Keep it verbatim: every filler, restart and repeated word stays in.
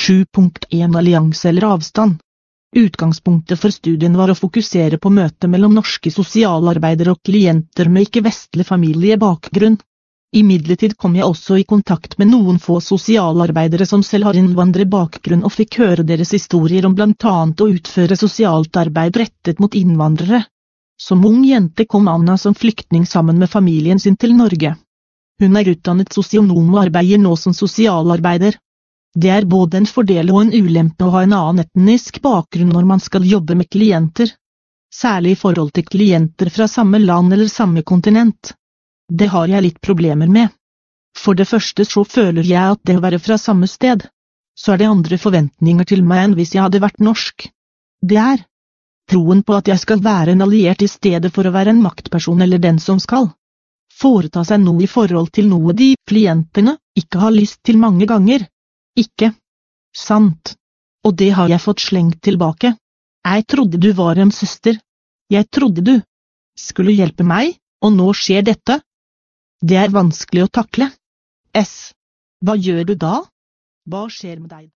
sju punkt en Allianse eller avstand. Utgangspunktet for studien var å fokusere på møtet mellom norske sosialarbeidere og klienter med ikke-vestlig familiebakgrunn. Imidlertid kom jeg også i kontakt med noen få sosialarbeidere som selv har innvandrerbakgrunn og fikk høre deres historier om blant annet å utføre sosialt arbeid rettet mot innvandrere. Som ung jente kom Anna som flyktning sammen med familien sin til Norge. Hun er utdannet sosionom og arbeider nå som sosialarbeider. Det er både en fordel og en ulempe å ha en annen etnisk bakgrunn når man skal jobbe med klienter. Særlig i forhold til klienter fra samme land eller samme kontinent. Det har jeg litt problemer med. For det første så føler jeg at det å være fra samme sted, så er det andre forventninger til meg enn hvis jeg hadde vært norsk. Det er troen på at jeg skal være en alliert i stedet for å være en maktperson eller den som skal foreta seg noe i forhold til noe de klientene ikke har lyst til mange ganger. Ikke sant? Og det har jeg fått slengt tilbake. Jeg trodde du var en søster. Jeg trodde du skulle hjelpe meg, og nå skjer dette. Det er vanskelig å takle. S. Hva gjør du da? Hva skjer med deg?